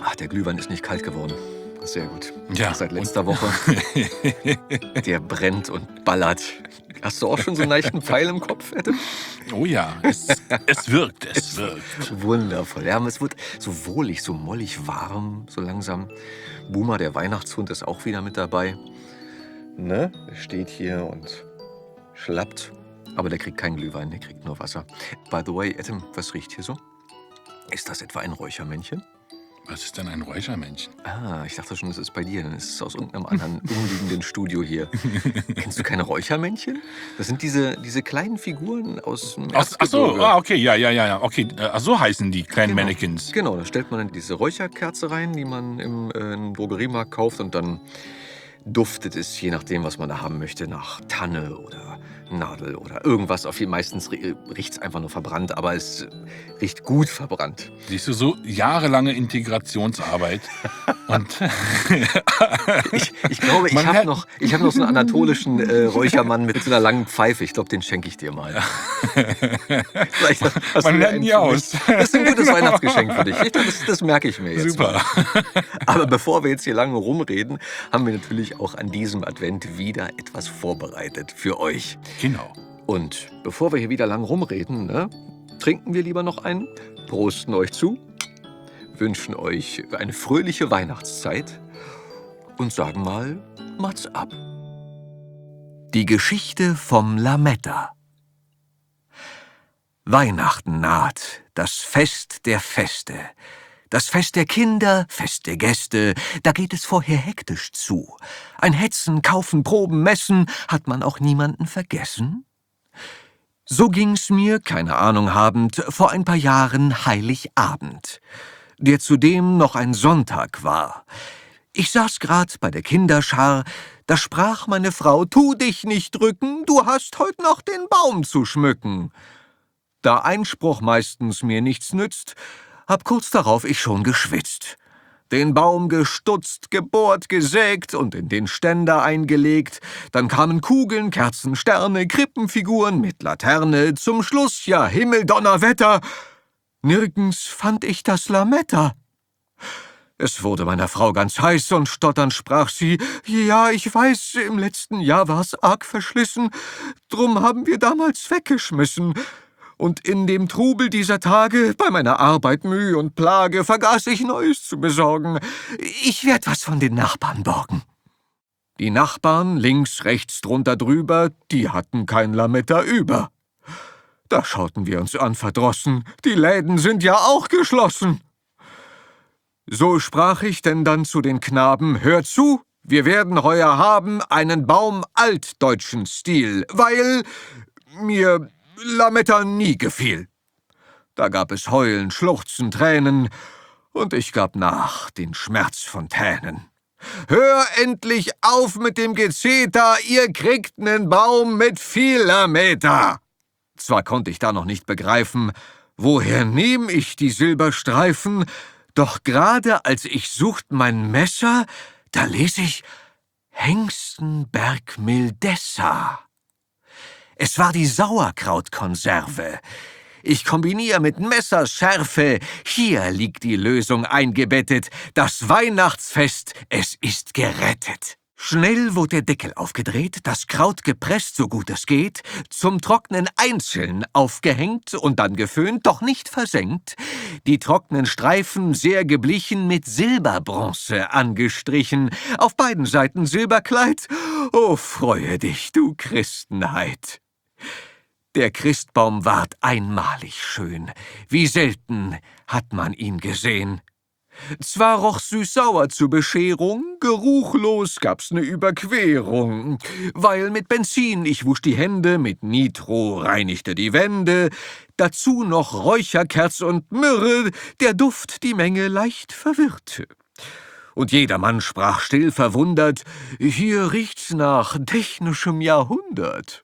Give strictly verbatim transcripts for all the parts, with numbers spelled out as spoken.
Ach, der Glühwein ist nicht kalt geworden. Sehr gut. Ja, Seit und letzter Woche. Der brennt und ballert. Hast du auch schon so einen leichten Pfeil im Kopf, Adam? Oh ja, es, es wirkt, es wirkt. Wundervoll. Ja, aber es wird so wohlig, so mollig warm, so langsam. Boomer, der Weihnachtshund, ist auch wieder mit dabei. Ne? Er steht hier und schlappt. Aber der kriegt keinen Glühwein, der kriegt nur Wasser. By the way, Adam, was riecht hier so? Ist das etwa ein Räuchermännchen? Was ist denn ein Räuchermännchen? Ah, ich dachte schon, das ist bei dir. Dann ist es aus irgendeinem anderen umliegenden Studio hier. Kennst du keine Räuchermännchen? Das sind diese, diese kleinen Figuren aus dem Ach, ach so, Erzgebirge. ah, okay, ja, ja, ja, ja. Okay, äh, ach, so heißen die kleinen Genau. Mannequins. Genau, da stellt man dann diese Räucherkerze rein, die man im, äh, im Drogeriemarkt kauft, und dann duftet es, je nachdem, was man da haben möchte, nach Tanne oder Nadel oder irgendwas. Auf jeden meistens riecht es einfach nur verbrannt, aber es riecht gut verbrannt. Siehst du, so jahrelange Integrationsarbeit. Und Ich, ich glaube, ich Man habe hat- noch, ich hab noch so einen anatolischen äh, Räuchermann mit so einer langen Pfeife. Ich glaube, den schenke ich dir mal. Vielleicht hast Man du lernt einen nie für aus. mich. Das ist ein gutes Weihnachtsgeschenk für dich. Ich glaub, das, das merke ich mir jetzt. Super. Mal. Aber bevor wir jetzt hier lange rumreden, haben wir natürlich auch an diesem Advent wieder etwas vorbereitet für euch. Genau. Und bevor wir hier wieder lang rumreden, ne, trinken wir lieber noch einen, prosten euch zu, wünschen euch eine fröhliche Weihnachtszeit und sagen mal, Mats ab. Die Geschichte vom Lametta. Weihnachten naht, das Fest der Feste. Das Fest der Kinder, Fest der Gäste, da geht es vorher hektisch zu. Ein Hetzen, Kaufen, Proben, Messen, hat man auch niemanden vergessen? So ging's mir, keine Ahnung habend, vor ein paar Jahren Heiligabend, der zudem noch ein Sonntag war. Ich saß grad bei der Kinderschar, da sprach meine Frau, tu dich nicht drücken, du hast heut noch den Baum zu schmücken. Da Einspruch meistens mir nichts nützt, hab kurz darauf ich schon geschwitzt. Den Baum gestutzt, gebohrt, gesägt und in den Ständer eingelegt. Dann kamen Kugeln, Kerzen, Sterne, Krippenfiguren mit Laterne. Zum Schluss, ja Himmel, Donnerwetter, nirgends fand ich das Lametta. Es wurde meiner Frau ganz heiß und stotternd sprach sie, ja, ich weiß, im letzten Jahr war's arg verschlissen, drum haben wir damals weggeschmissen. Und in dem Trubel dieser Tage, bei meiner Arbeit Mühe und Plage, vergaß ich Neues zu besorgen. Ich werd was von den Nachbarn borgen. Die Nachbarn, links, rechts, drunter, drüber, die hatten kein Lametta über. Da schauten wir uns an verdrossen, die Läden sind ja auch geschlossen. So sprach ich denn dann zu den Knaben, hört zu, wir werden heuer haben einen Baum altdeutschen Stil, weil mir Lametta nie gefiel. Da gab es Heulen, Schluchzen, Tränen, und ich gab nach den Schmerzfontänen. Hör endlich auf mit dem Gezeter, ihr kriegt nen Baum mit viel Lametta. Zwar konnte ich da noch nicht begreifen, woher nehm ich die Silberstreifen, doch gerade als ich sucht mein Messer, da les ich Hengstenberg Mildessa. Es war die Sauerkrautkonserve. Ich kombiniere mit Messerschärfe. Hier liegt die Lösung eingebettet. Das Weihnachtsfest, es ist gerettet. Schnell wurde der Deckel aufgedreht, das Kraut gepresst, so gut es geht, zum Trocknen einzeln aufgehängt und dann geföhnt, doch nicht versenkt. Die trockenen Streifen sehr geblichen mit Silberbronze angestrichen, auf beiden Seiten Silberkleid. Oh, freue dich, du Christenheit! Der Christbaum ward einmalig schön, wie selten hat man ihn gesehen. Zwar roch süß-sauer zur Bescherung, geruchlos gab's ne Überquerung, weil mit Benzin ich wusch die Hände, mit Nitro reinigte die Wände, dazu noch Räucherkerz und Myrrhe, der Duft die Menge leicht verwirrte. Und jedermann sprach still verwundert, hier riecht's nach technischem Jahrhundert.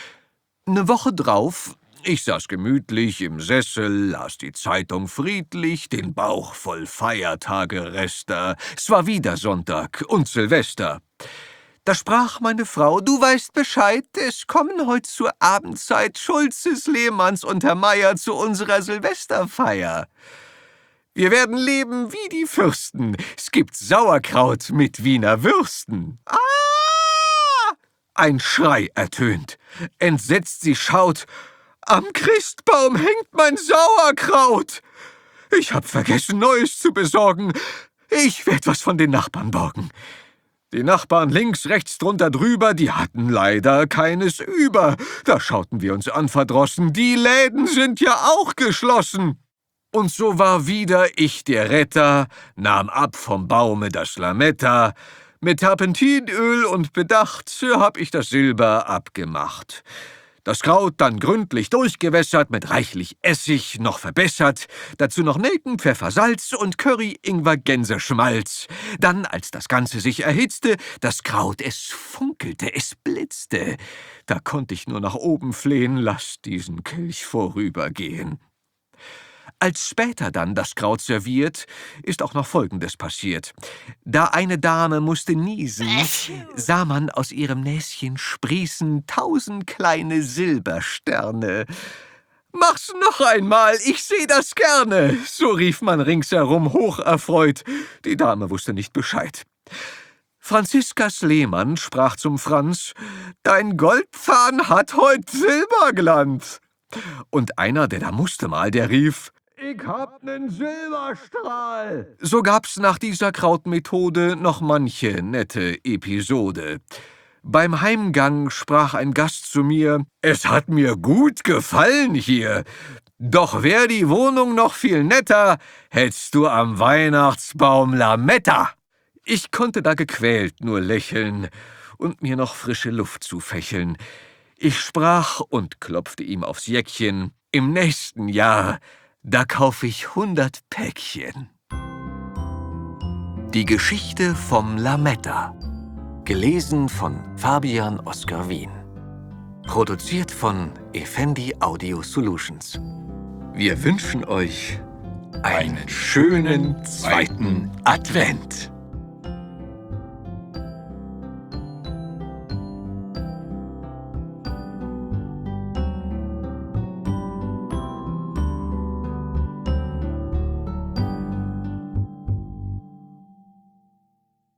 Ne Woche drauf, ich saß gemütlich im Sessel, las die Zeitung friedlich, den Bauch voll Feiertage-Rester. Es war wieder Sonntag und Silvester. Da sprach meine Frau, du weißt Bescheid, es kommen heut zur Abendzeit Schulzes, Lehmanns und Herr Meier zu unserer Silvesterfeier. Wir werden leben wie die Fürsten. Es gibt Sauerkraut mit Wiener Würsten. Ah! Ein Schrei ertönt. Entsetzt sie schaut. Am Christbaum hängt mein Sauerkraut. Ich hab vergessen, Neues zu besorgen. Ich werd was von den Nachbarn borgen. Die Nachbarn links, rechts, drunter, drüber, die hatten leider keines über. Da schauten wir uns an verdrossen. Die Läden sind ja auch geschlossen. Und so war wieder ich der Retter, nahm ab vom Baume das Lametta. Mit Terpentinöl und Bedacht hab ich das Silber abgemacht. Das Kraut dann gründlich durchgewässert, mit reichlich Essig noch verbessert, dazu noch Nelken, Pfeffer, Salz und Curry, Ingwer, Gänseschmalz. Dann, als das Ganze sich erhitzte, das Kraut, es funkelte, es blitzte. Da konnte ich nur nach oben flehen, lass diesen Kelch vorübergehen. Als später dann das Kraut serviert, ist auch noch Folgendes passiert. Da eine Dame musste niesen, sah man aus ihrem Näschen sprießen tausend kleine Silbersterne. »Mach's noch einmal, ich seh das gerne«, so rief man ringsherum hocherfreut. Die Dame wusste nicht Bescheid. Franziskas Lehmann sprach zum Franz, »Dein Goldpfahn hat heut Silberglanz.« Und einer, der da musste mal, der rief, »Ich hab nen Silberstrahl!« So gab's nach dieser Krautmethode noch manche nette Episode. Beim Heimgang sprach ein Gast zu mir, »Es hat mir gut gefallen hier, doch wär die Wohnung noch viel netter, hättst du am Weihnachtsbaum Lametta.« Ich konnte da gequält nur lächeln und mir noch frische Luft zufächeln. Ich sprach und klopfte ihm aufs Jäckchen, »Im nächsten Jahr, da kauf ich hundert Päckchen.« Die Geschichte vom Lametta. Gelesen von Fabian Oskar Wien. Produziert von Effendi Audio Solutions. Wir wünschen euch einen schönen zweiten Advent.